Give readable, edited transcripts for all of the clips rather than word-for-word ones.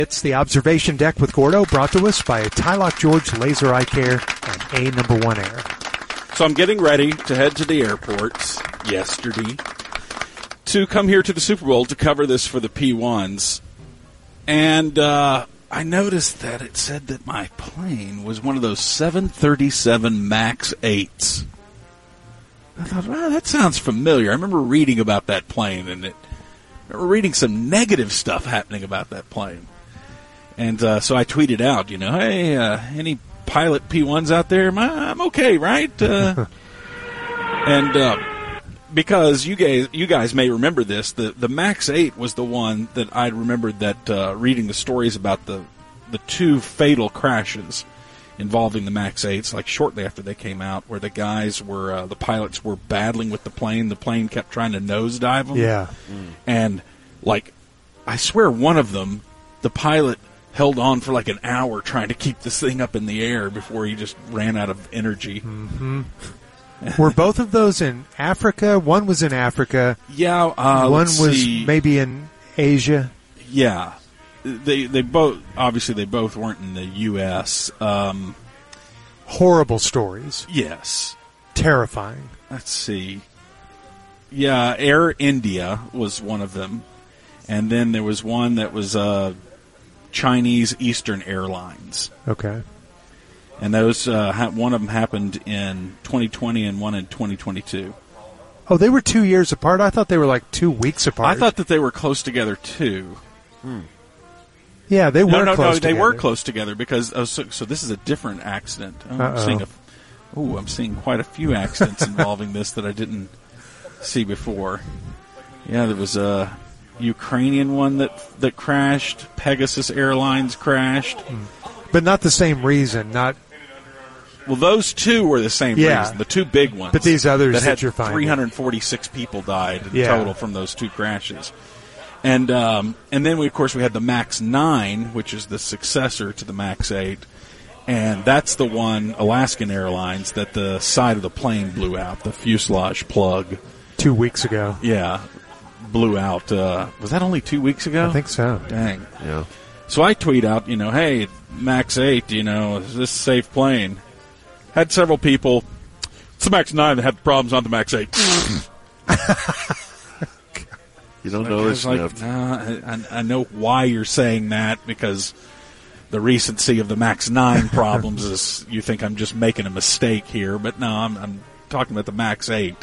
It's the Observation Deck with Gordo, brought to us by Tylock George Laser Eye Care and A1 Air. So I'm getting ready to head to the airport yesterday to come here to the Super Bowl to cover this for the P1s. And I noticed that it said that my plane was one of those 737 MAX 8s. I thought, well, that sounds familiar. I remember reading about that plane, and I remember reading some negative stuff happening about that plane. And so I tweeted out, hey, any pilot P1s out there? I'm okay, right? Because you guys may remember this, the MAX 8 was the one that I remembered that reading the stories about the two fatal crashes involving the MAX 8s, like shortly after they came out, where the pilots were battling with the plane. The plane kept trying to nosedive them. Yeah. And, I swear one of them, the pilot held on for like an hour trying to keep this thing up in the air before he just ran out of energy. Mm-hmm. Were both of those in Africa? One was in Africa. Yeah. One was maybe in Asia. Yeah. They both weren't in the U.S. Horrible stories. Yes. Terrifying. Let's see. Yeah, Air India was one of them. And then there was one that was Chinese Eastern Airlines. Okay. And those one of them happened in 2020 and one in 2022. Oh, they were 2 years apart? I thought they were like 2 weeks apart. I thought that they were close together, too. Yeah, they were close together. They were close together because so this is a different accident. I'm seeing quite a few accidents involving this that I didn't see before. Yeah, there was a Ukrainian one that crashed. Pegasus Airlines crashed. But not the same reason. Well, those two were the same reason. The two big ones. But these others that you're finding. 346 people died in total from those two crashes. And then we had the MAX 9, which is the successor to the MAX 8. And that's the one, Alaskan Airlines, that the side of the plane blew out, the fuselage plug. 2 weeks ago. Yeah. Blew out. Was that only 2 weeks ago? I think so. Dang. Yeah. So I tweet out, hey, MAX 8, is this a safe plane? Had several people. It's the MAX 9 that had problems on the MAX 8. You don't know this enough. I know why you're saying that, because the recency of the MAX 9 problems is you think I'm just making a mistake here. But no, I'm talking about the MAX 8.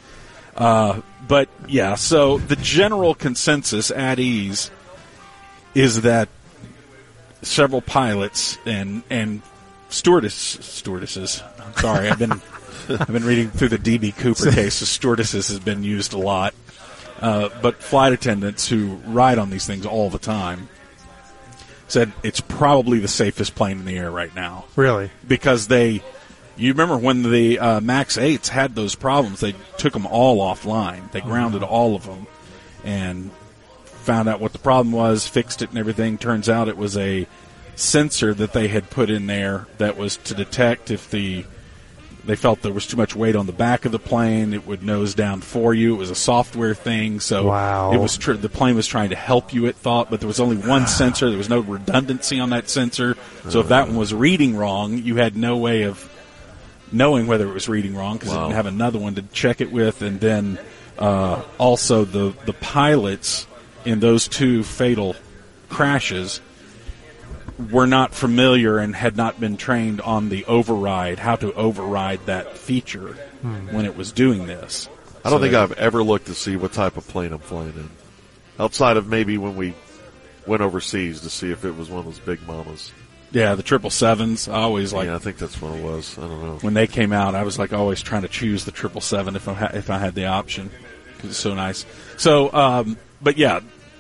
But, yeah, so the general consensus at ease is that several pilots and stewardesses. I'm sorry, I've been reading through the D.B. Cooper case. The stewardesses has been used a lot. But flight attendants who ride on these things all the time said it's probably the safest plane in the air right now. Really? Because you remember when the MAX 8s had those problems, they took them all offline. They grounded all of them and found out what the problem was, fixed it and everything. Turns out it was a sensor that they had put in there that was to detect if they felt there was too much weight on the back of the plane, it would nose down for you. It was a software thing, so it was the plane was trying to help you, it thought, but there was only one sensor. There was no redundancy on that sensor. So if that one was reading wrong, you had no way of knowing whether it was reading wrong because it didn't have another one to check it with. And then also the pilots in those two fatal crashes were not familiar and had not been trained on the override, how to override that feature when it was doing this. I don't think I've ever looked to see what type of plane I'm flying in, outside of maybe when we went overseas to see if it was one of those big mamas. Yeah, the 777s. I always I think that's what it was. I don't know. When they came out, I was always trying to choose the 777 if I had the option because it's so nice. So, but yeah.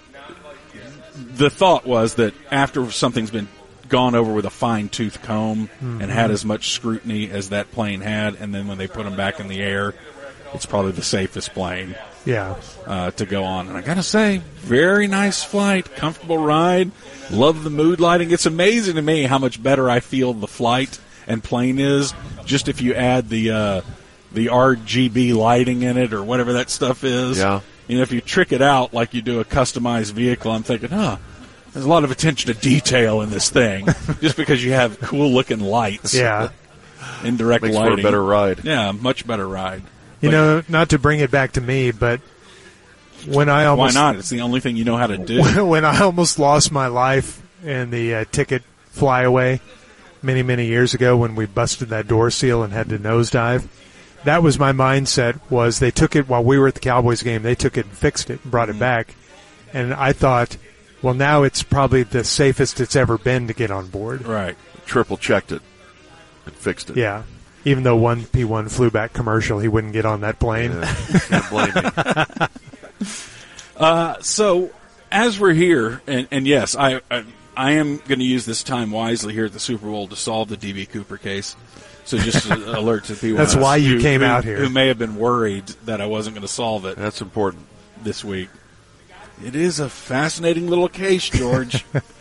The thought was that after something's been gone over with a fine-tooth comb and had as much scrutiny as that plane had, and then when they put them back in the air, it's probably the safest plane to go on. And I got to say, very nice flight, comfortable ride, love the mood lighting. It's amazing to me how much better I feel the flight and plane is just if you add the RGB lighting in it or whatever that stuff is. Yeah. If you trick it out like you do a customized vehicle, I'm thinking, There's a lot of attention to detail in this thing, just because you have cool-looking lights. Yeah. Indirect Makes lighting. for a better ride. Yeah, much better ride. You know, not to bring it back to me, but when I Why almost not? It's the only thing you know how to do. when I almost lost my life in the ticket flyaway many, many years ago when we busted that door seal and had to nosedive, that was my mindset. Was they took it while we were at the Cowboys game? They took it and fixed it and brought it back, and I thought, well, now it's probably the safest it's ever been to get on board. Right. Triple checked it and fixed it. Yeah. Even though 1P1 flew back commercial, he wouldn't get on that plane. Yeah, can't blame me. So, as we're here, and yes, I am going to use this time wisely here at the Super Bowl to solve the D.B. Cooper case. So just an alert to people. That's why you came out here. Who may have been worried that I wasn't going to solve it That's important. this week. It is a fascinating little case, George.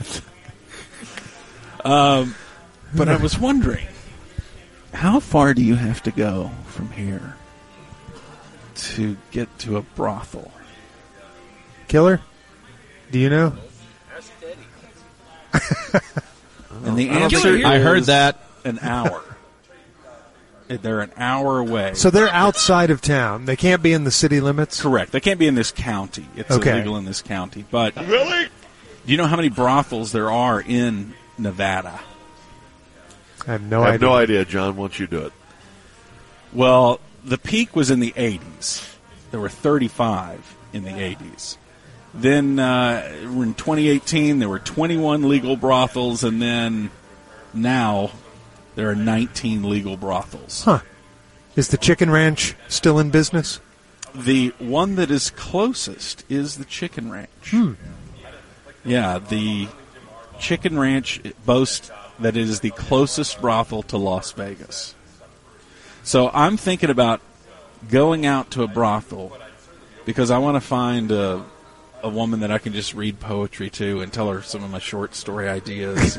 But I was wondering, how far do you have to go from here to get to a brothel? Killer, do you know? And the answer is I heard that. an hour. They're an hour away. So they're outside of town. They can't be in the city limits? Correct. They can't be in this county. It's Okay. illegal in this county. But really, do you know how many brothels there are in Nevada? I have no I have idea. no idea, John. Once you do it. Well, the peak was in the 80s. There were 35 in the 80s. Then in 2018, there were 21 legal brothels, and then now there are 19 legal brothels. Huh. Is the Chicken Ranch still in business? The one that is closest is the Chicken Ranch. Yeah, the Chicken Ranch boasts that it is the closest brothel to Las Vegas. So I'm thinking about going out to a brothel because I want to find a woman that I can just read poetry to and tell her some of my short story ideas.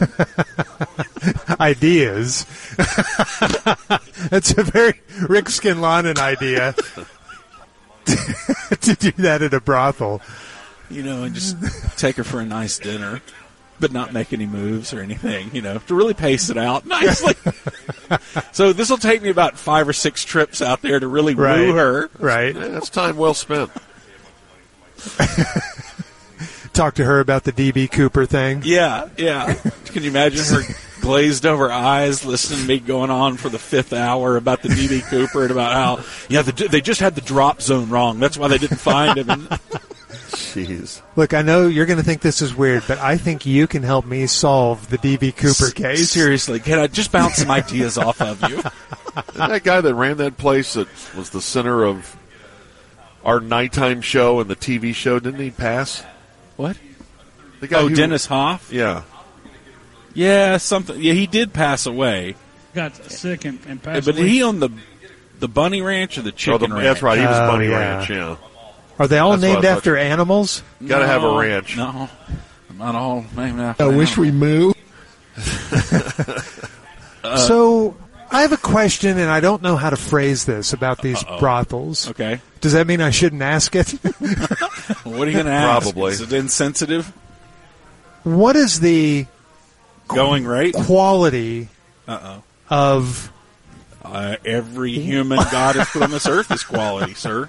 Ideas. That's a very Rick Scanlanen idea to do that at a brothel. You know, and just take her for a nice dinner, but not make any moves or anything, you know, to really pace it out nicely. So this will take me about 5 or 6 trips out there to really woo her. Right. Yeah, that's time well spent. Talk to her about the D.B. Cooper thing. Yeah, yeah. Can you imagine her glazed over eyes listening to me going on for the 5th hour about the D.B. Cooper and about how, yeah, they just had the drop zone wrong. That's why they didn't find him. And Jeez. Look, I know you're going to think this is weird, but I think you can help me solve the D.B. Cooper case. seriously, can I just bounce some ideas off of you? That guy that ran that place that was the center of our nighttime show and the TV show, didn't he pass? What? The guy Oh, who- Dennis Hoff? Yeah. Yeah, something. Yeah, he did pass away. Got sick and passed But away. he owned the Bunny Ranch or the Chicken Ranch? That's right. He was Oh, Bunny yeah. Ranch, yeah. Are they all That's what named I thought. after animals? Got to have a ranch. No, not all named after. I wish we moved. So I have a question, and I don't know how to phrase this about these brothels. Okay. Does that mean I shouldn't ask it? What are you going to ask? Probably. Is it insensitive? What is the Going rate? quality Uh-oh. of... Every human God has put on this earth is quality, sir.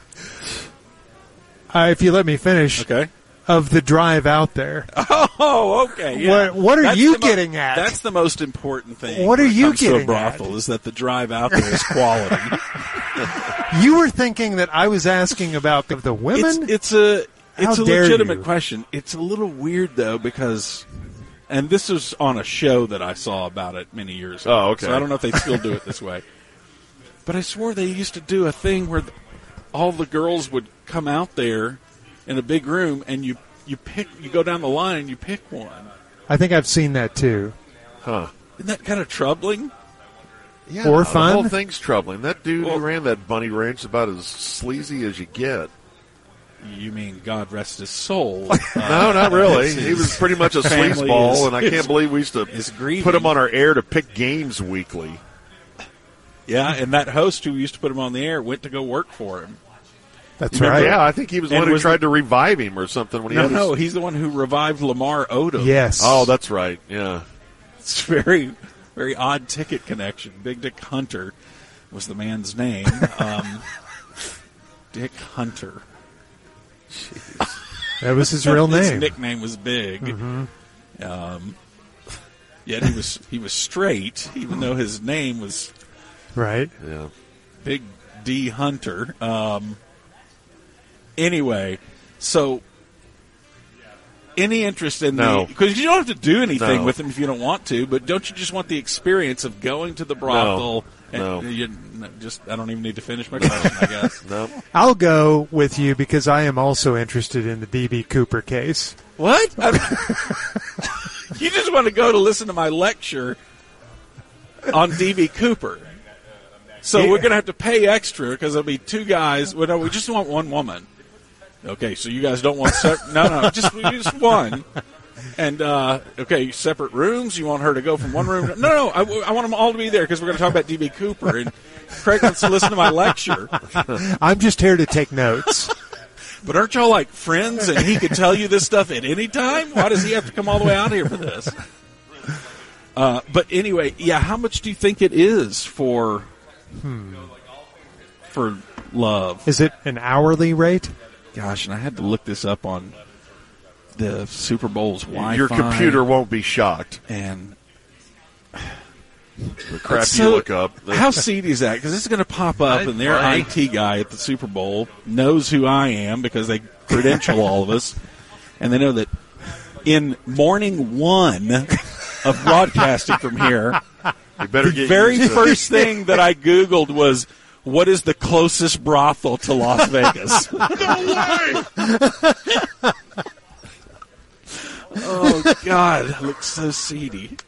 if you let me finish, Okay. of the drive out there? Oh, okay. Yeah. What are That's you the getting at? That's the most important thing. What are when it you comes to a getting brothel at? is that the drive out there is quality. You were thinking that I was asking about the women? It's a How dare legitimate you. question. It's a little weird though because, and this was on a show that I saw about it many years ago. Oh, okay. So I don't know if they still do it this way, but I swore they used to do a thing where all the girls would come out there in a big room and you go down the line and you pick one. I think I've seen that too. Huh. Isn't that kind of troubling? Yeah, Or The fun? whole thing's troubling. That dude Well- who ran that Bunny Ranch is about as sleazy as you get. You mean God rest his soul? No, not really. his He was pretty much a family sleazeball, is- and I can't believe we used to is grieving. put him on our air to pick games weekly. Yeah, and that host who used to put him on the air went to go work for him. That's Remember? right. Yeah, I think he was the And one who was tried to revive him or something. When he had his- he's the one who revived Lamar Odom. Yes. Oh, that's right. Yeah. It's very, very odd ticket connection. Big Dick Hunter was the man's name. Dick Hunter. That was his real His name. nickname was Big. Yet he was straight, even though his name was Right. Yeah. Big D Hunter. Anyway, so any interest in No. because you don't have to do anything No. with them if you don't want to, but don't you just want the experience of going to the brothel? No. And you just I don't even need to finish my question, I guess. No. I'll go with you because I am also interested in the D.B. Cooper case. What? You just want to go to listen to my lecture on D.B. Cooper. So Yeah. we're going to have to pay extra because there'll be two guys. Well, no, we just want one woman. Okay, so you guys don't want no, just one. And okay, separate rooms. You want her to go from one room? No, I want them all to be there because we're going to talk about D.B. Cooper. And Craig wants to listen to my lecture. I'm just here to take notes. But aren't y'all like friends? And he can tell you this stuff at any time. Why does he have to come all the way out here for this? But anyway, yeah. How much do you think it is for love? Is it an hourly rate? Gosh, and I had to look this up on the Super Bowl's Wi-Fi. Your computer won't be shocked. And The crap so, you look up. How seedy is that? Because it's going to pop up, and their IT guy at the Super Bowl knows who I am because they credential all of us, and they know that in morning one of broadcasting from here, You better the get very used to it. first thing that I Googled was, what is the closest brothel to Las Vegas? Oh, God. It looks so seedy.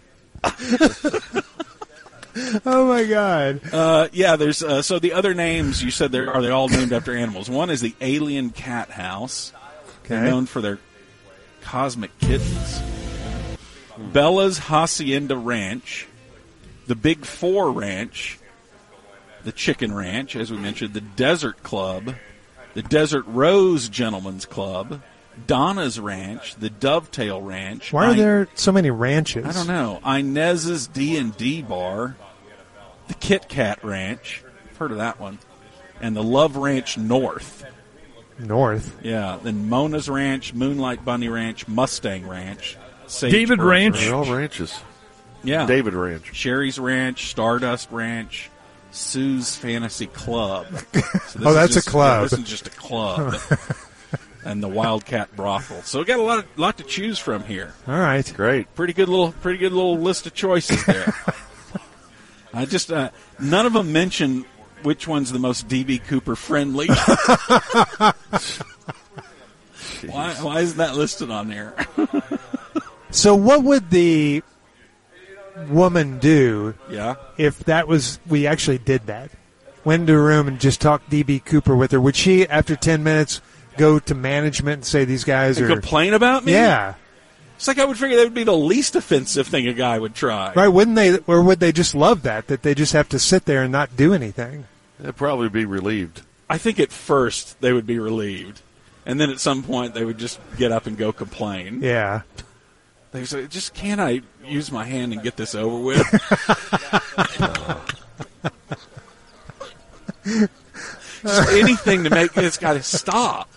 Oh, my God. Yeah, there's so the other names you said are they all named after animals? One is the Alien Cat House. They're Okay. known for their cosmic kittens. Bella's Hacienda Ranch, the Big Four Ranch, the Chicken Ranch, as we mentioned, the Desert Club, the Desert Rose Gentlemen's Club, Donna's Ranch, the Dovetail Ranch. Why are there so many ranches? I don't know. Inez's D&D Bar, the Kit Kat Ranch. I've heard of that one. And the Love Ranch North. North. Yeah. Then Mona's Ranch, Moonlight Bunny Ranch, Mustang Ranch. Sage David Grove Ranch. They're all ranches. Yeah. David Ranch. Sherry's Ranch, Stardust Ranch, Sue's Fantasy Club. So this Oh, is that's a just- club. Yeah, this is just a club. And the Wildcat Brothel. So we got a lot to choose from here. All right. Great. Pretty good little list of choices there. I just none of them mention which one's the most DB Cooper friendly. Why isn't that listed on there? So what would the woman do Yeah. if we actually did that? Went into a room and just talked D.B. Cooper with her. Would she, after 10 minutes, go to management and say these guys And are... complain about me? Yeah. It's like I would figure that would be the least offensive thing a guy would try. Right, wouldn't they, or would they just love that they just have to sit there and not do anything? They'd probably be relieved. I think at first they would be relieved. And then at some point they would just get up and go complain. Yeah. They would say, just can't I use my hand and get this over with? Just anything to make this guy stop.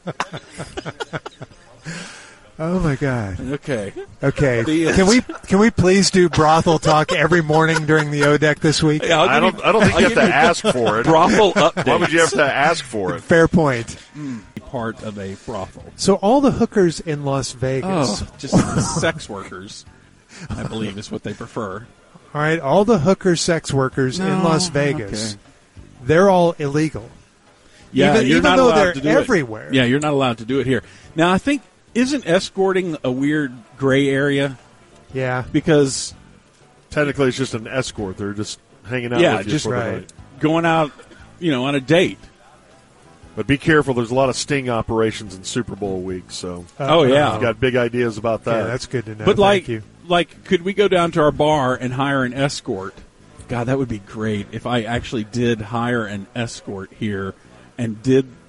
Oh, my God. Okay. Okay. The- Can we please do brothel talk every morning during the ODEC this week? Yeah, I don't think I'll you have give to you ask for it. brothel updates. Why would you have to ask for it? Fair point. Part of a brothel. So all the hookers in Las Vegas, Oh, just sex workers, I believe is what they prefer. all right, all the hooker sex workers in Las Vegas, they're all illegal. Yeah, Even you're not though allowed they're to do it. everywhere. Yeah, you're not allowed to do it here. Now, I think, isn't escorting a weird gray area? Yeah. Because, Technically, it's just an escort. They're just hanging out yeah, with you just for the right. night. going out, on a date. But be careful. There's a lot of sting operations in Super Bowl week, so Oh, yeah. you've got big ideas about that. Yeah, that's good to know. But Thank you. could we go down to our bar and hire an escort? God, that would be great if I actually did hire an escort here and did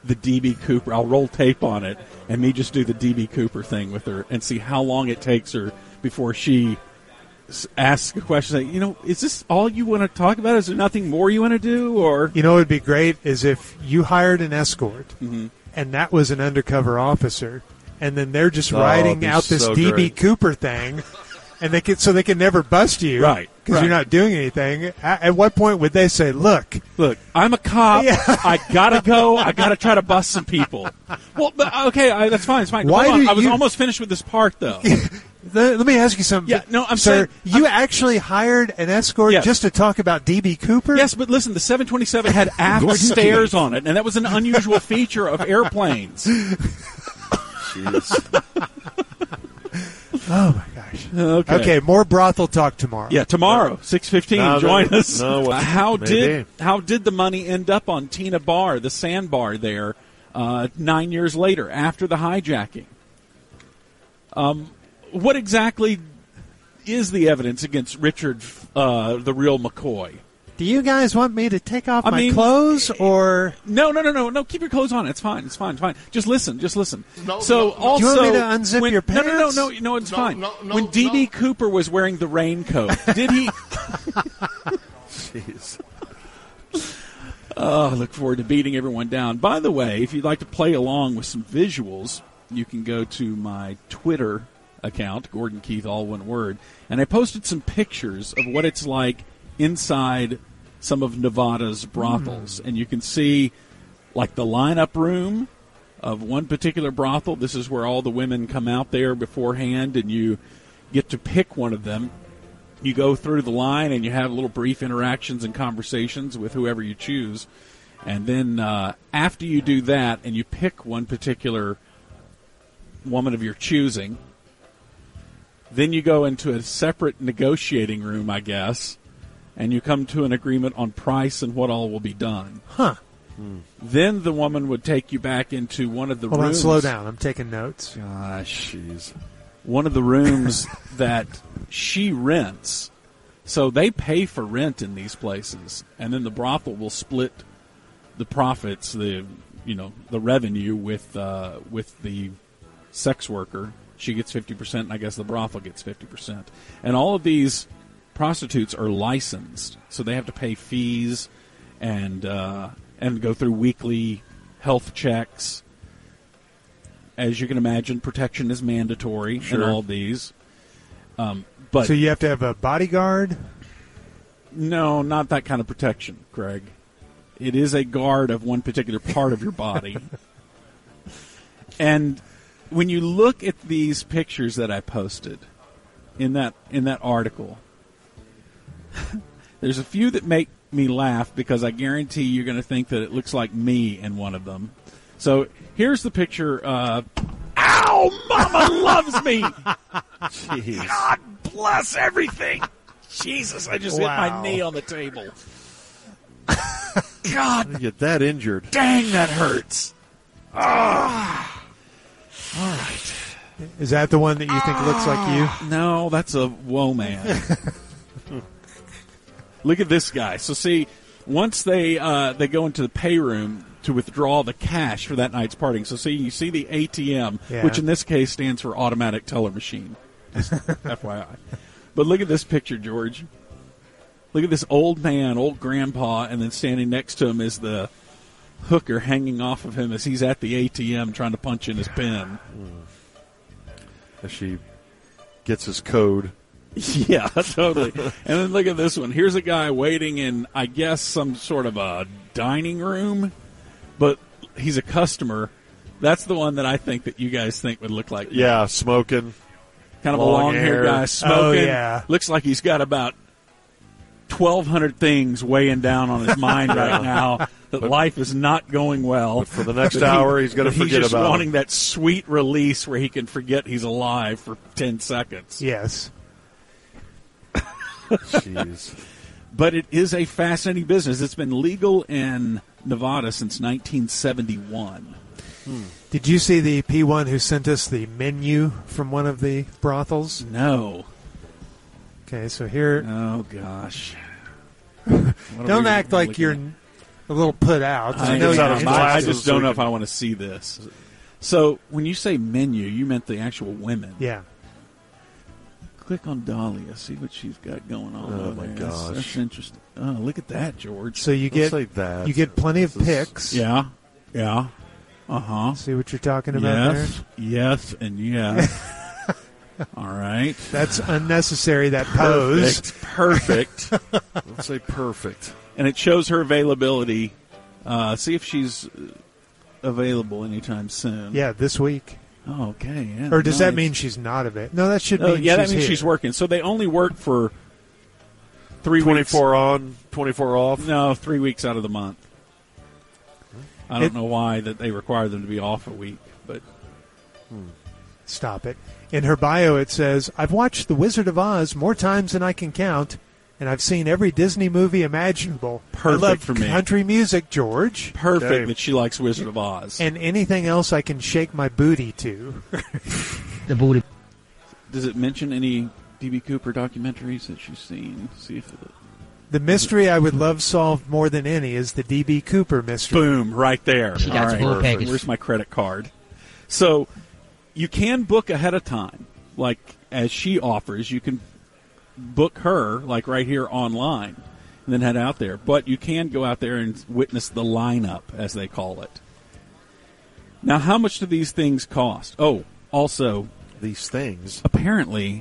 the D.B. Cooper. I'll roll tape on it and me just do the D.B. Cooper thing with her and see how long it takes her before she asks a question. Like, is this all you want to talk about? Is there nothing more you want to do? Or what would be great is if you hired an escort and that was an undercover officer, and then they're just writing out this so D.B. great. Cooper thing, and they can never bust you, Right, Because you're not doing anything. At what point would they say, "Look, I'm a cop. Yeah. I gotta go. I gotta try to bust some people." Well, but, okay, that's fine. It's fine. Why Hold on. do I was you- almost finished with this part, though. Let me ask you something. Yeah, no, I'm sir. saying- You actually hired an escort Yes. just to talk about D.B. Cooper? Yes, but listen, the 727 had aft stairs on it, and that was an unusual feature of airplanes. Jeez. Oh my gosh. Okay. More brothel talk tomorrow. Yeah, tomorrow, 6:15. No, Join us. no, how maybe. did the money end up on Tina Bar, the sandbar there, 9 years later after the hijacking? What exactly is the evidence against Richard, the real McCoy? Do you guys want me to take off my mean- clothes or? No. Keep your clothes on. It's fine. It's fine. Just listen. No, So no, no. also, Do you want me to unzip when, your No, pants? no. It's No, fine. no, no, when D.B. no. Cooper was wearing the raincoat, did he? Jeez. Oh, I look forward to beating everyone down. By the way, if you'd like to play along with some visuals, you can go to my Twitter account, Gordon Keith, all one word, and I posted some pictures of what it's like inside some of Nevada's brothels. And you can see, like, the lineup room of one particular brothel. This is where all the women come out there beforehand, and you get to pick one of them. You go through the line, and you have little brief interactions and conversations with whoever you choose. And then after you do that, and you pick one particular woman of your choosing, then you go into a separate negotiating room, I guess, and you come to an agreement on price and what all will be done. Huh. Then the woman would take you back into one of the Hold on, rooms. slow down. I'm taking notes. Gosh. Jeez. One of the rooms that she rents. So they pay for rent in these places, and then the brothel will split the profits, the revenue with the sex worker. She gets 50%, and I guess the brothel gets 50%. And all of these prostitutes are licensed, so they have to pay fees and go through weekly health checks. As you can imagine, protection is mandatory in all these. But So you have to have a bodyguard? no, not that kind of protection, Greg. It is a guard of one particular part of your body. And when you look at these pictures that I posted in that article, there's a few that make me laugh because I guarantee you're going to think that it looks like me in one of them. So here's the picture. Ow! Mama loves me! Jeez. God bless everything! Jesus, I just hit my Wow. knee on the table. God You get that injured. dang, that hurts. Ah. All right. Is that the one that you think looks like you? No, that's a whoa man. Look at this guy. So see, once they go into the pay room to withdraw the cash for that night's partying. So see, you see the ATM, Yeah. which in this case stands for automatic teller machine. Just FYI. But look at this picture, George. Look at this old man, old grandpa, and then standing next to him is the hooker hanging off of him as he's at the ATM trying to punch in his pen. As she gets his code. Yeah, totally. And then look at this one. Here's a guy waiting in, I guess, some sort of a dining room, but he's a customer. That's the one that I think that you guys think would look like. Yeah, smoking. Kind of a long long-haired hair. guy smoking. Oh, yeah. Looks like he's got about 1,200 things weighing down on his mind right now. That life is not going well. For the next hour, he's going to forget He's just about wanting it. that sweet release where he can forget he's alive for 10 seconds. Yes. Jeez. But it is a fascinating business. It's been legal in Nevada since 1971. Did you see the P1 who sent us the menu from one of the brothels? No. Okay, so here, Oh, gosh. don't act like you're a little put out. I know you're I just don't know if I want to see this. So when you say menu, you meant the actual women. Yeah. Click on Dahlia, see what she's got going on. Oh, over my there. gosh. That's interesting. Oh, look at that, George. So you Don't get say that. you get plenty of This is- picks. Yeah. Uh-huh. See what you're talking about Yes, and yes. All right. That's unnecessary, that pose. Perfect. Let's say perfect. And it shows her availability. See if she's available anytime soon. Yeah, this week. Oh, okay. Yeah. Or does that nice. mean she's not available? No, that should Oh, mean yeah, she's that means here. she's working. So they only work for 3 weeks. 24 on, 24 off. No, 3 weeks out of the month. I don't know why that they require them to be off a week, but Stop it. In her bio, it says, I've watched The Wizard of Oz more times than I can count, and I've seen every Disney movie imaginable. Perfect I love for me. country music, George, perfect Okay. that she likes Wizard of Oz. and anything else I can shake my booty to. The booty. Does it mention any D.B. Cooper documentaries that she's seen? See if The mystery I would love solved more than any is the D.B. Cooper mystery. boom, right there. She got All the full right. package. Where's my credit card? So you can book ahead of time, like as she offers. You can book her, like right here online, and then head out there. But you can go out there and witness the lineup, as they call it. Now, how much do these things cost? Oh, also, These things. apparently,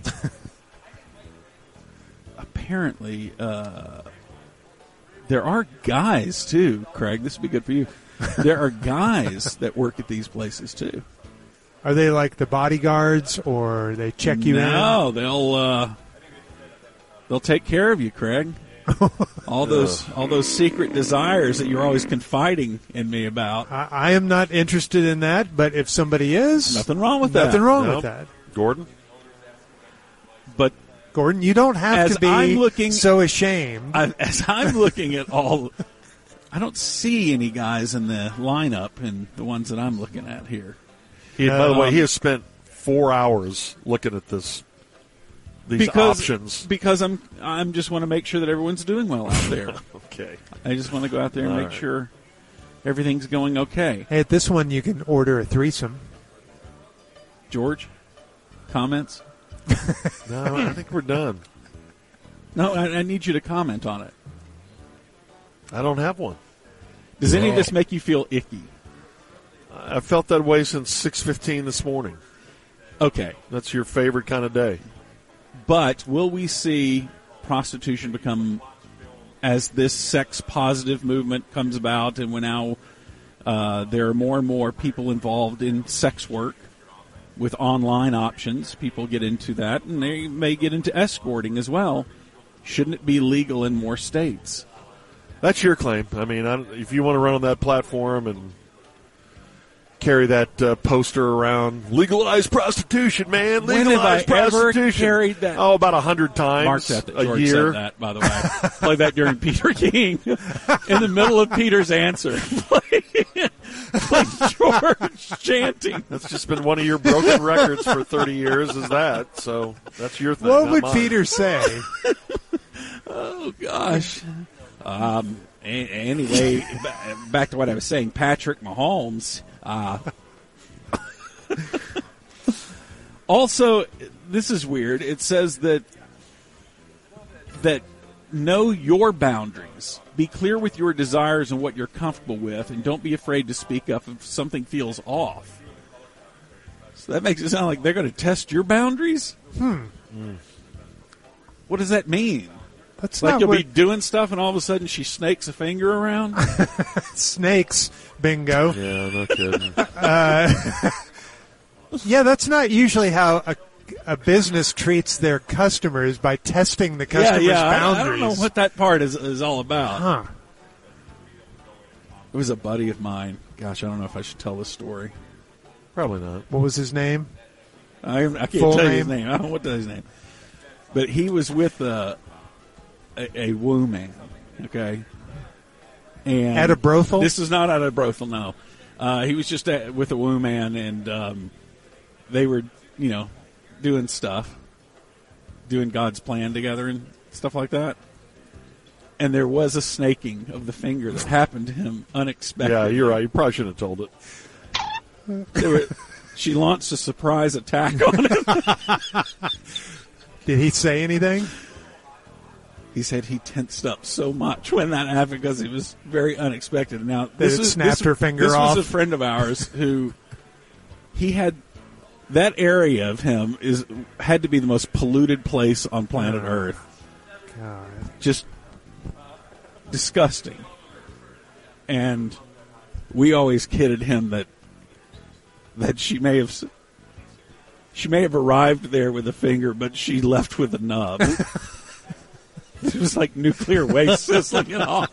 there are guys too, Craig. This would be good for you. There are guys that work at these places too. Are they like the bodyguards, or they check you in? No, they'll take care of you, Craig. all those secret desires that you're always confiding in me about. I am not interested in that, but if somebody is, Nothing wrong with that. nothing wrong Nope. with that. Gordon? But Gordon, you don't have As to be I'm looking- so ashamed. as I'm looking at all, I don't see any guys in the lineup and the ones that I'm looking at here. By the way, he has spent 4 hours looking at these options. Because I'm just want to make sure that everyone's doing well out there. Okay. I just want to go out there and All make right. sure everything's going okay. Hey, at this one, you can order a threesome. George, comments? No, I think we're done. No, I need you to comment on it. I don't have one. Does any of this make you feel icky? I felt that way since 6:15 this morning. Okay. That's your favorite kind of day. But will we see prostitution become, as this sex-positive movement comes about, and when now there are more and more people involved in sex work with online options, people get into that, and they may get into escorting as well. Shouldn't it be legal in more states? That's your claim. I mean, if you want to run on that platform and carry that poster around, legalize prostitution, man. When have Legalize I ever prostitution. carried that? Oh, about 100 times Mark that a George year. said that, by the way. Play that during Peter King. In the middle of Peter's answer. Play George chanting. That's just been one of your broken records for 30 years. Is that? So that's your thing. What not would mine. Peter say? Oh, gosh. Anyway, back to what I was saying. Patrick Mahomes. Also, this is weird. It says that know your boundaries. Be clear with your desires and what you're comfortable with, and don't be afraid to speak up if something feels off. So that makes it sound like they're going to test your boundaries? What does that mean? That's Like not you'll what be doing stuff, and all of a sudden she snakes a finger around? snakes. Bingo. Yeah, no kidding. Yeah, that's not usually how a business treats their customers, by testing the customer's boundaries. I don't know what that part is all about. Huh. It was a buddy of mine. Gosh, I don't know if I should tell this story. Probably not. What was his name? I can't Full tell you name? his name. I don't know what his name. But he was with a woo man, okay? And At a brothel? This is not at a brothel, no. He was just with a woo man, and they were, doing stuff, doing God's plan together and stuff like that. And there was a snaking of the finger that happened to him unexpectedly. Yeah, you're right. You probably shouldn't have told it. She launched a surprise attack on him. Did he say anything? He said he tensed up so much when that happened because it was very unexpected. Now, Snapped her finger off. This was a friend of ours who he had that area of him had to be the most polluted place on planet Earth. God. Just disgusting. And we always kidded him that she may have arrived there with a finger, but she left with a nub. It was like nuclear waste sizzling it off.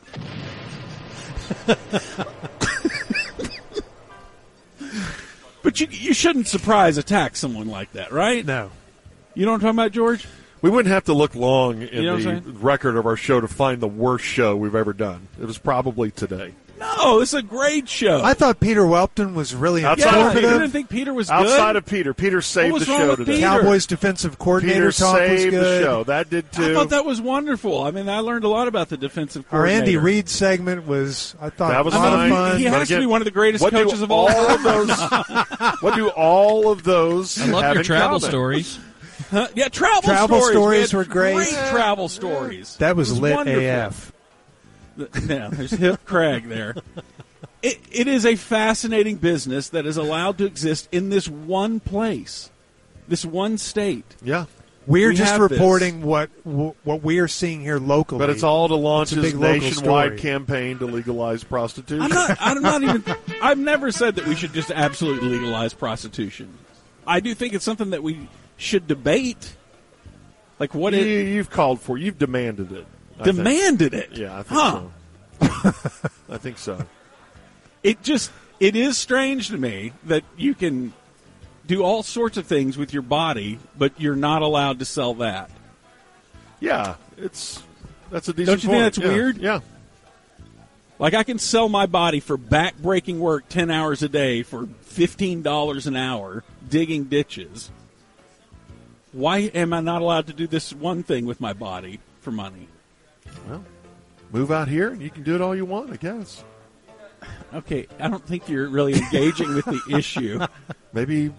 But you shouldn't surprise attack someone like that, right? No. You know what I'm talking about, George? We wouldn't have to look long in You know what the I'm saying? record of our show to find the worst show we've ever done. It was probably today. No, it's a great show. I thought Peter Welpton was really Outside yeah, of you informative. didn't think Peter was good? Outside of Peter saved What the was wrong show with today. Peter? Cowboys defensive coordinator Peter talk was saved the good. show. That did too. I thought that was wonderful. I mean, I learned a lot about the defensive Our coordinator. Andy Reid segment was, I thought, That was a lot fine. of fun. He But has to again, be one of the greatest what do coaches of all of time. those? What do all of those? I love have your in travel common? stories. Yeah, travel Travel stories We were had great. Great travel stories. That was lit wonderful. AF. Yeah, there's Hip Craig there. It is a fascinating business that is allowed to exist in this one place, this one state. Yeah, We're We just have this. reporting what we are seeing here locally. but it's all to launch It's a his big local nationwide story. campaign to legalize prostitution. I'm not even. I've never said that we should just absolutely legalize prostitution. I do think it's something that we should debate. Like what You've called for, you've demanded it. I think. demanded it. Yeah, I think Huh. so. I think so. It is strange to me that you can do all sorts of things with your body, but you're not allowed to sell that. Yeah, that's a decent Don't you think point. that's Yeah. weird? Yeah. Like I can sell my body for back-breaking work 10 hours a day for $15 an hour, digging ditches. Why am I not allowed to do this one thing with my body for money? Well, move out here and you can do it all you want, I guess. Okay, I don't think you're really engaging with the issue. Maybe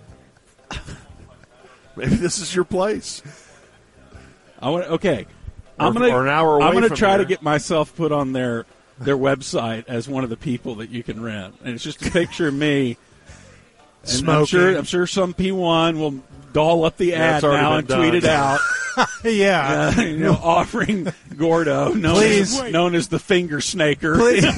this is your place. I'm Or an hour away I'm gonna from try to here. get myself put on their website as one of the people that you can rent, and it's just a picture of me. And Smoking. I'm sure some P1 will doll up the ad it's already now been and tweet it done. out. yeah. Offering Gordo, known as the finger snaker.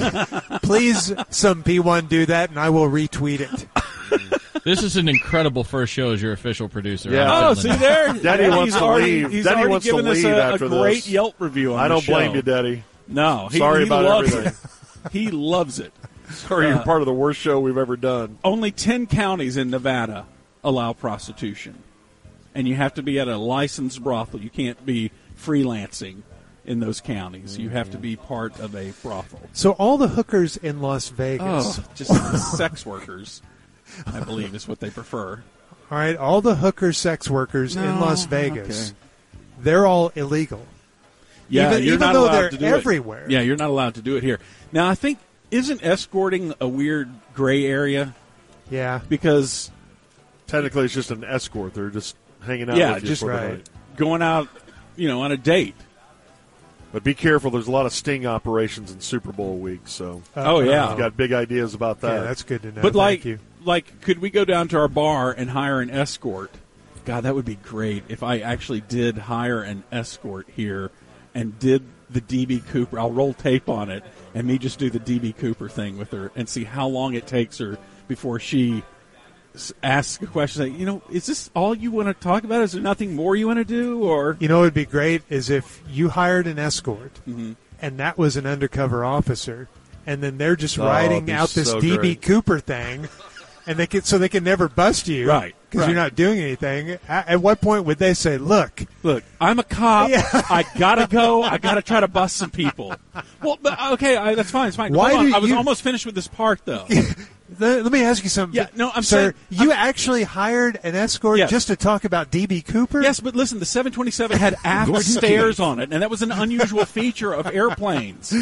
Please, some P1 do that, and I will retweet it. This is an incredible first show as your official producer. Yeah. I'm Oh, telling see you. there? Daddy wants to leave. He's Daddy already wants to given us leave a after great this. Yelp review on I the don't blame show. you, Daddy. No, Sorry he about loves everything. it. He loves it. Sorry, you're part of the worst show we've ever done. Only 10 counties in Nevada allow prostitution. And you have to be at a licensed brothel. You can't be freelancing in those counties. You have to be part of a brothel. So all the hookers in Las Vegas, Just sex workers, I believe, is what they prefer. all right, all the hooker sex workers in Las Vegas, they're all illegal. Yeah, Even you're not though allowed they're to do everywhere. It. Yeah, you're not allowed to do it here. Now, I think, isn't escorting a weird gray area? Yeah. Because, Technically, it's just an escort. They're just hanging out yeah, with you just for the right. night. going out, on a date. But be careful. There's a lot of sting operations in Super Bowl week, so Oh, yeah. I've got big ideas about that. Yeah, that's good to know. But Thank you. could we go down to our bar and hire an escort? God, that would be great if I actually did hire an escort here and did the DB Cooper. I'll roll tape on it and me just do the DB Cooper thing with her and see how long it takes her before she asks a question. Like, is this all you want to talk about? Is there nothing more you want to do? Or You know what would be great is if you hired an escort Mm-hmm. and that was an undercover officer, and then they're just Oh, it'd riding be out this so DB great. Cooper thing, and they can never bust you, Right, Because right. you're not doing anything. At what point would they say, "Look, look, I'm a cop. Yeah. I gotta go. I gotta try to bust some people. Well, but, okay, that's fine. It's fine. Why Hold on. do I was you- almost finished with this part though. let me ask you something. Yeah, no, I'm Sir, saying, you actually hired an escort Yes. just to talk about D.B. Cooper? Yes, but listen, the 727 had aft Gordon stairs Keith. on it, and that was an unusual feature of airplanes.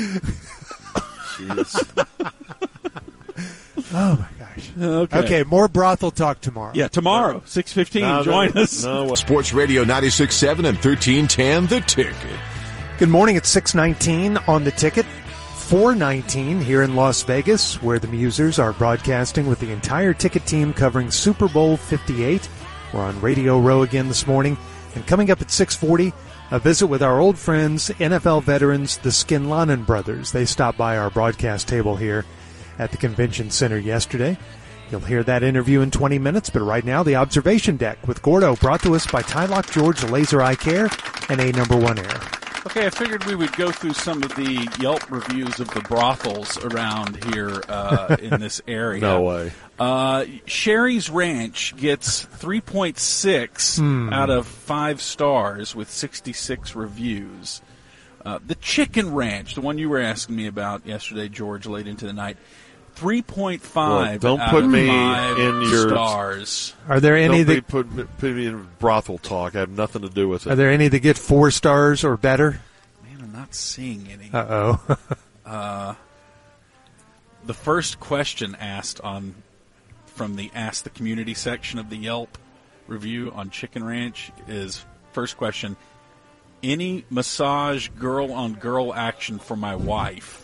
Oh, my gosh. Okay. Okay, more brothel talk tomorrow. Yeah, tomorrow, 6:15. Join us. No, Sports Radio 96.7 and 1310 The Ticket. Good morning. It's 6:19 on the ticket. 4:19 here in Las Vegas, where the Musers are broadcasting with the entire ticket team covering Super Bowl 58. We're on Radio Row again this morning. And coming up at 6:40, a visit with our old friends, NFL veterans, the Skinlanen brothers. They stopped by our broadcast table here at the Convention Center yesterday. You'll hear that interview in 20 minutes, but right now, the observation deck with Gordo, brought to us by Tylock George Laser Eye Care and A Number One Air. Okay, I figured we would go through some of the Yelp reviews of the brothels around here in this area. no way. Sherry's Ranch gets 3.6 out of 5 stars with 66 reviews. The Chicken Ranch, the one you were asking me about yesterday, George, late into the night, 3.5 Well, don't out put of me 5 in your- stars. Are there any Don't that put me in brothel talk. I have nothing to do with it. are there any that get 4 stars or better? Man, I'm not seeing any. Uh-oh. The first question asked from the Ask the Community section of the Yelp review on Chicken Ranch is, first question, any massage girl-on-girl action for my wife?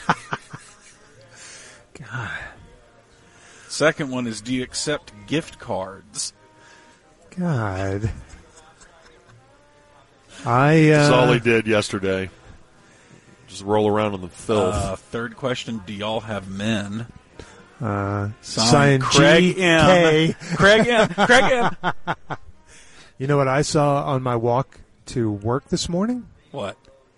God. Second one is, do you accept gift cards? God. That's all he did yesterday. Just roll around in the filth. Third question, do y'all have men? Signed Craig M. G.K. Craig M. Craig M. You know what I saw on my walk to work this morning? What?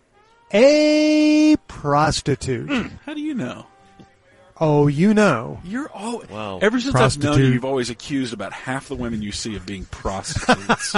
A prostitute. How do you know? Oh, you know. You're all Wow. Ever since I've known you, Prostitute. you've always accused about half the women you see of being prostitutes.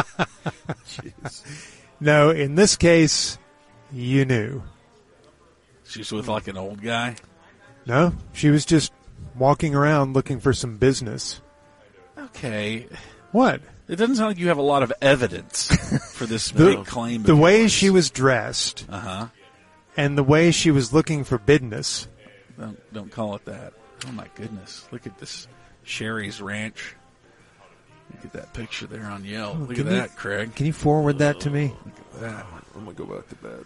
No, in this case, you knew. She's with like an old guy. No, she was just walking around looking for some business. Okay, What? it doesn't sound like you have a lot of evidence for this big claim. The way she was dressed Uh-huh. and the way she was looking for business. Don't call it that. Oh my goodness! Look at this Sherry's Ranch. Look at that picture there on Yelp. Look at can you- that, Craig. Can you forward that to me? Look at that. I'm going to go back to bed.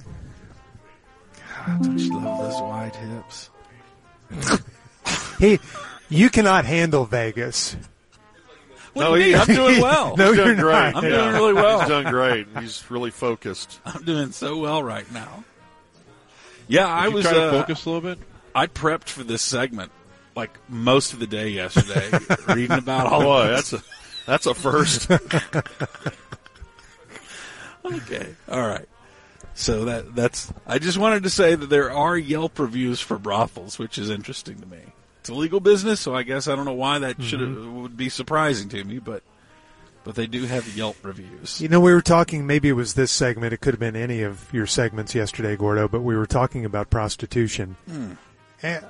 God, don't you love those wide hips? You cannot handle Vegas. What do you mean? I'm doing well. No, He's you're doing great. not. I'm doing really well. He's done great. He's really focused. I'm doing so well right now. Yeah, I was. Try to focus a little bit. I prepped for this segment like most of the day yesterday, reading about all Boy, of this. that's a first. Okay, all right. So that's. I just wanted to say that there are Yelp reviews for brothels, which is interesting to me. It's a legal business, so I guess I don't know why that would be surprising to me, but they do have Yelp reviews. You know, we were talking, maybe it was this segment, it could have been any of your segments yesterday, Gordo, but we were talking about prostitution. And,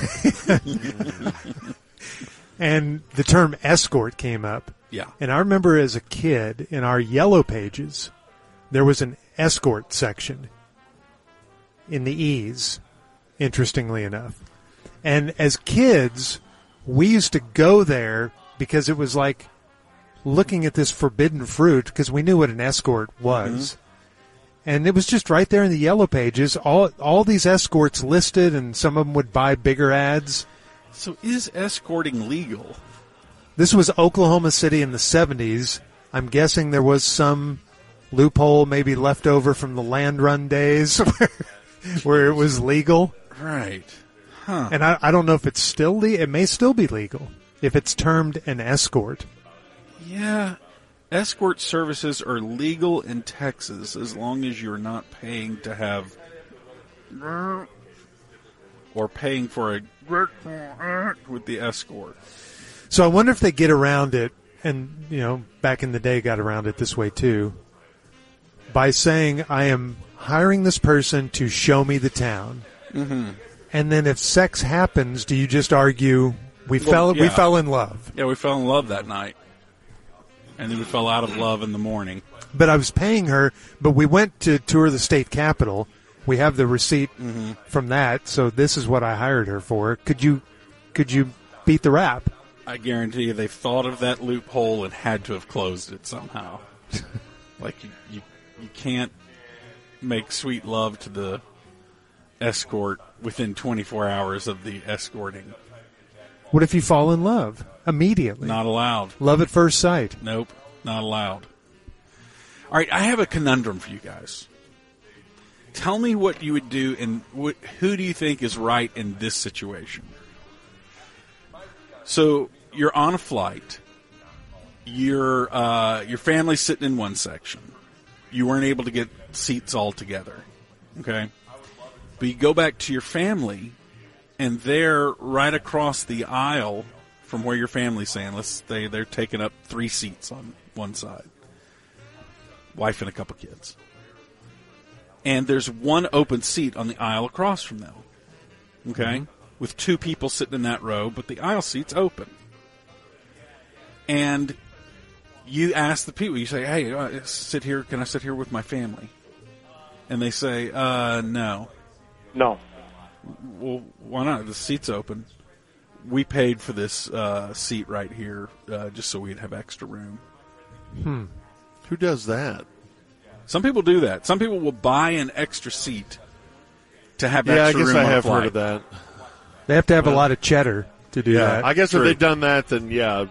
and the term escort came up. Yeah. And I remember as a kid, in our Yellow Pages, there was an escort section in the E's, interestingly enough. And as kids, we used to go there because it was like looking at this forbidden fruit because we knew what an escort was. And it was just right there in the Yellow Pages, all these escorts listed, and some of them would buy bigger ads. So is escorting legal? This was Oklahoma City in the 70s. I'm guessing there was some loophole maybe left over from the land run days where it was legal. Right. Huh. And I don't know if it's still it may still be legal if it's termed an escort. Yeah. Escort services are legal in Texas as long as you're not paying to have or paying for a with the escort. So I wonder if they get around it, and, you know, back in the day got around it this way too, by saying, I am hiring this person to show me the town. Mm-hmm. And then if sex happens, do you just argue, We fell in love. Yeah, we fell in love that night. And then we fell out of love in the morning. But I was paying her, but we went to tour the state capitol. We have the receipt from that, so this is what I hired her for. Could you beat the rap? I guarantee you they thought of that loophole and had to have closed it somehow. Like, you can't make sweet love to the escort within 24 hours of the escorting. What if you fall in love immediately? Not allowed. Love at first sight. Nope, not allowed. All right, I have a conundrum for you guys. Tell me what you would do, and who do you think is right in this situation? So you're on a flight. Your family's sitting in one section. You weren't able to get seats all together, okay? But you go back to your family, and they're right across the aisle from where your family's saying. They're taking up 3 seats on one side. Wife and a couple kids. And there's one open seat on the aisle across from them, okay? With 2 people sitting in that row, but the aisle seat's open. And you ask the people, you say, hey, sit here. Can I sit here with my family? And they say, no. No. Well, why not? The seat's open. We paid for this seat right here just so we'd have extra room. Who does that? Some people do that. Some people will buy an extra seat to have Yeah, I extra guess room I on a have flight. heard of that. They have to have a lot of cheddar to do that. I guess True. if they've done that, then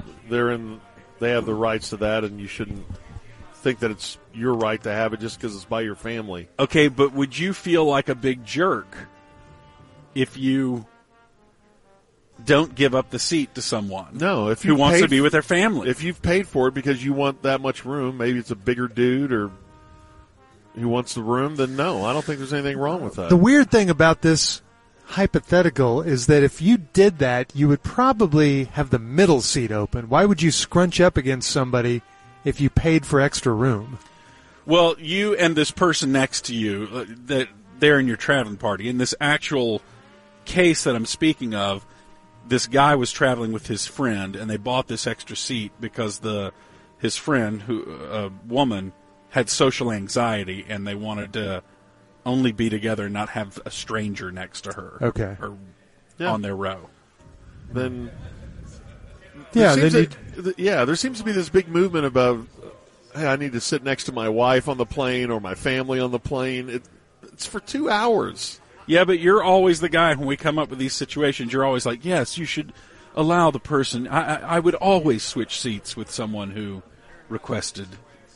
they have the rights to that, and you shouldn't think that it's your right to have it just because it's by your family. Okay, but would you feel like a big jerk if you don't give up the seat to someone No, if who you wants to be with their family? If you've paid for it because you want that much room, maybe it's a bigger dude or who wants the room, then no, I don't think there's anything wrong with that. The weird thing about this hypothetical is that if you did that, you would probably have the middle seat open. Why would you scrunch up against somebody if you paid for extra room? Well, you and this person next to you, that they're in your traveling party. In this actual case that I'm speaking of, this guy was traveling with his friend, and they bought this extra seat because his friend, a woman, had social anxiety, and they wanted to only be together and not have a stranger next to her. Okay. Or Yeah. on their row. Then Yeah, there then seems there seems to be this big movement about, hey, I need to sit next to my wife on the plane or my family on the plane. It's for 2 hours. Yeah, but you're always the guy when we come up with these situations. You're always like, yes, you should allow the person. I would always switch seats with someone who requested.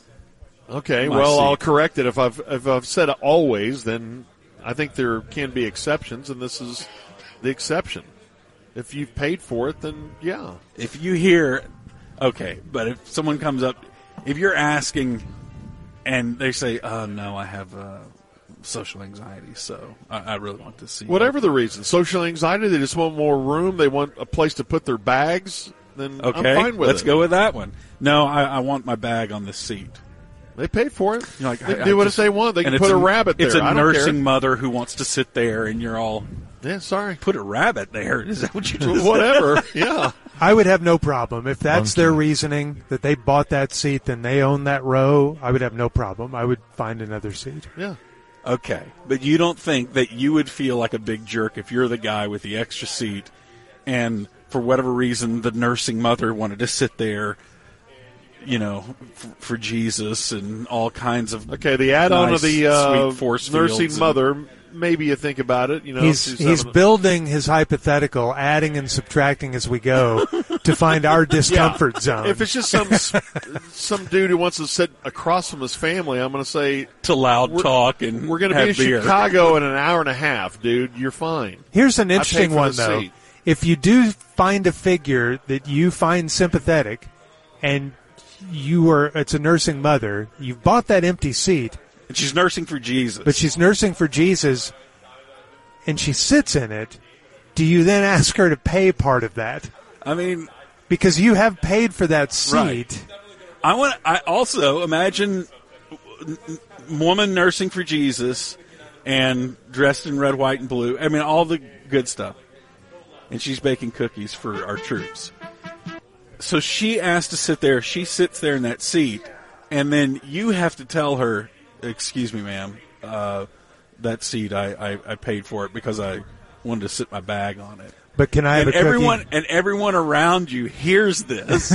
Okay, My well, seat. I'll correct it. If I've said always, then I think there can be exceptions, and this is the exception. If you've paid for it, then yeah. If you hear, okay, but if someone comes up, if you're asking and they say, no, I have social anxiety, so I really want to see. Whatever the reason, social anxiety, they just want more room, they want a place to put their bags, then Okay, I'm fine with let's it. go with that one. No, I want my bag on this seat. They paid for it. You're like, they can I do what just- they want. They and can it's put a rabbit there. It's a I don't nursing care. mother who wants to sit there, and you're all, Yeah, sorry. put a rabbit there. Is that what you just Whatever. Yeah. I would have no problem. If that's their reasoning, that they bought that seat, then they own that row, I would have no problem. I would find another seat. Yeah. Okay, but you don't think that you would feel like a big jerk if you're the guy with the extra seat, and for whatever reason, the nursing mother wanted to sit there, you know, for Jesus and all kinds of Okay, the add-on nice, of the sweet force nursing fields and- mother, maybe you think about it. You know, He's building his hypothetical, adding and subtracting as we go to find our discomfort zone. If it's just some dude who wants to sit across from his family, I'm going to say to loud We're- talk and we're going to be have in beer. Chicago in an hour and a half, dude. You're fine. Here's an paid interesting for one, the though. seat. If you do find a figure that you find sympathetic, and it's a nursing mother, you've bought that empty seat, And she's nursing for Jesus. but she's nursing for Jesus, and she sits in it, do you then ask her to pay part of that? I mean, Because you have paid for that seat. Right. I also imagine woman nursing for Jesus and dressed in red, white, and blue. I mean, all the good stuff. and she's baking cookies for our troops. So she asked to sit there. She sits there in that seat, and then you have to tell her, "Excuse me, ma'am, that seat, I paid for it because I wanted to sit my bag on it." But can I have a cookie? And everyone around you hears this.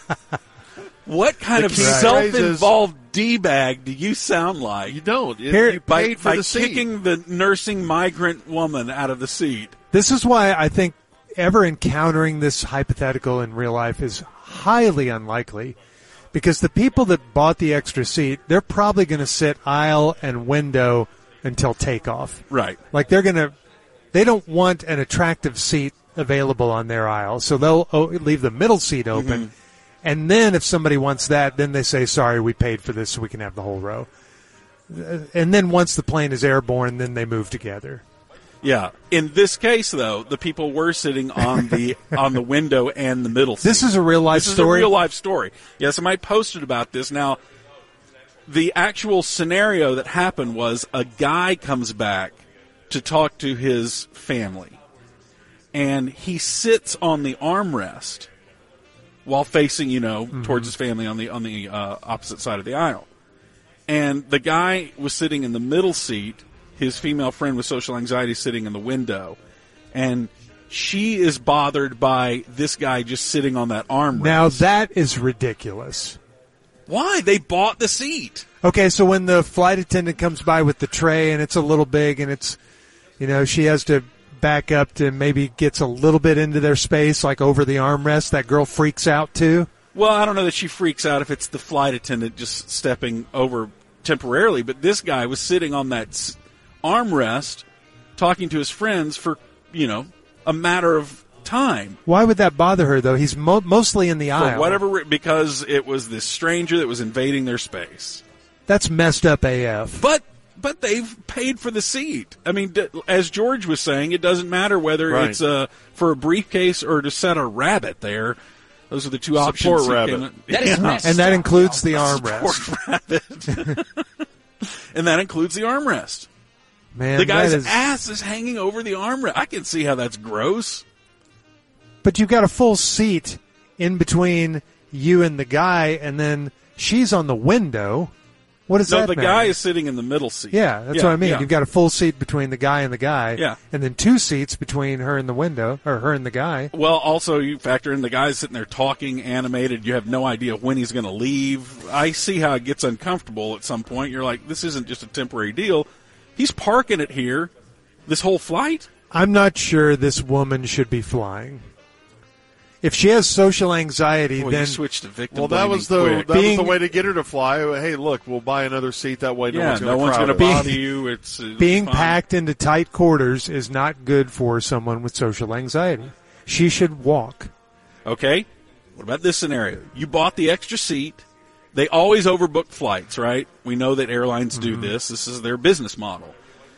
What kind of key self-involved D-bag do you sound like? You don't. Here- You paid for by the seat. kicking the nursing migrant woman out of the seat. This is why I think ever encountering this hypothetical in real life is highly unlikely, because the people that bought the extra seat, they're probably going to sit aisle and window until takeoff. Right. Like they don't want an attractive seat available on their aisle, so they'll leave the middle seat open. Mm-hmm. And then if somebody wants that, then they say, sorry, we paid for this so we can have the whole row. And then once the plane is airborne, then they move together. Yeah. In this case, though, the people were sitting on the window and the middle seat. This is a real life story. This is a real life story. Yeah, somebody posted about this. Now, the actual scenario that happened was a guy comes back to talk to his family, and he sits on the armrest while facing, towards his family on the opposite side of the aisle. And the guy was sitting in the middle seat. His female friend with social anxiety sitting in the window. And she is bothered by this guy just sitting on that armrest. Now that is ridiculous. Why? They bought the seat. Okay, so when the flight attendant comes by with the tray and it's a little big and it's, she has to back up to maybe gets a little bit into their space, like over the armrest, that girl freaks out too? Well, I don't know that she freaks out if it's the flight attendant just stepping over temporarily, but this guy was sitting on that armrest talking to his friends for, a matter of time. Why would that bother her, though? He's mostly in the aisle. For whatever, because it was this stranger that was invading their space. That's messed up AF. But they've paid for the seat. I mean, as George was saying, it doesn't matter whether it's for a briefcase or to set a rabbit there. Those are the two options. Support rabbit. That is messed And that up. includes the armrest. Support rabbit. And that includes the armrest. Man, the guy's that is... ass is hanging over the armrest. I can see how that's gross. But you've got a full seat in between you and the guy, and then she's on the window. What does that No, the matter? guy is sitting in the middle seat. Yeah, that's what I mean. Yeah. You've got a full seat between the guy and the guy. Yeah. And then two seats between her and the window, or her and the guy. Well, also, you factor in the guy sitting there talking, animated. You have no idea when he's going to leave. I see how it gets uncomfortable at some point. You're like, this isn't just a temporary deal. He's parking it here this whole flight. I'm not sure this woman should be flying. If she has social anxiety, Well, then you switched to victim Well, that blaming was the quick. that was the way to get her to fly. Hey, look, we'll buy another seat. That way, no one's going to bother you. It's being fine. packed into tight quarters is not good for someone with social anxiety. She should walk. Okay. What about this scenario? You bought the extra seat. They always overbook flights, right? We know that airlines do this. This is their business model.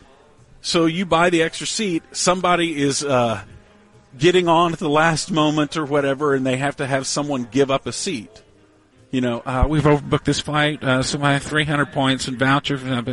So you buy the extra seat. Somebody is getting on at the last moment or whatever, and they have to have someone give up a seat. We've overbooked this flight, so I have 300 points and voucher for that.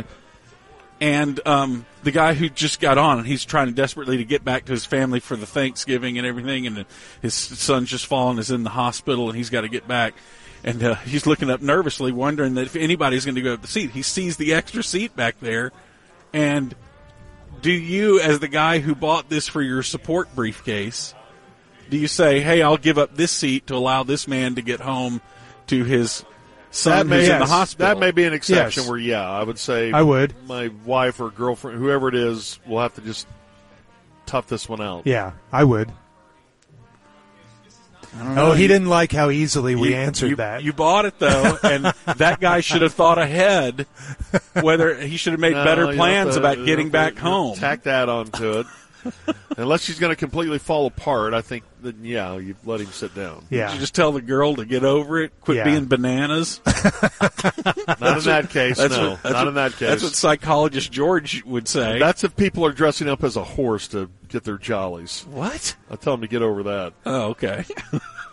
And the guy who just got on, and he's trying desperately to get back to his family for the Thanksgiving and everything, and his son's just fallen, is in the hospital, and he's got to get back. And he's looking up nervously, wondering that if anybody's going to go up the seat. He sees the extra seat back there, and do you, as the guy who bought this for your support briefcase, do you say, hey, I'll give up this seat to allow this man to get home to his son who's in the hospital? That may be an exception Yes. where, I would say I would. my wife or girlfriend, whoever it is, will have to just tough this one out. Yeah, I would. Oh, he didn't like how easily we answered that. You bought it, though, and that guy should have thought ahead whether he should have made better plans about getting back home. Tack that onto it. Unless she's going to completely fall apart, I think then, you let him sit down. Yeah. Did you just tell the girl to get over it? Quit Yeah. being bananas? Not in that case, That's no. what- that's Not what- in that case. That's what psychologist George would say. That's if people are dressing up as a horse to get their jollies. What? I tell them to get over that. Oh, okay.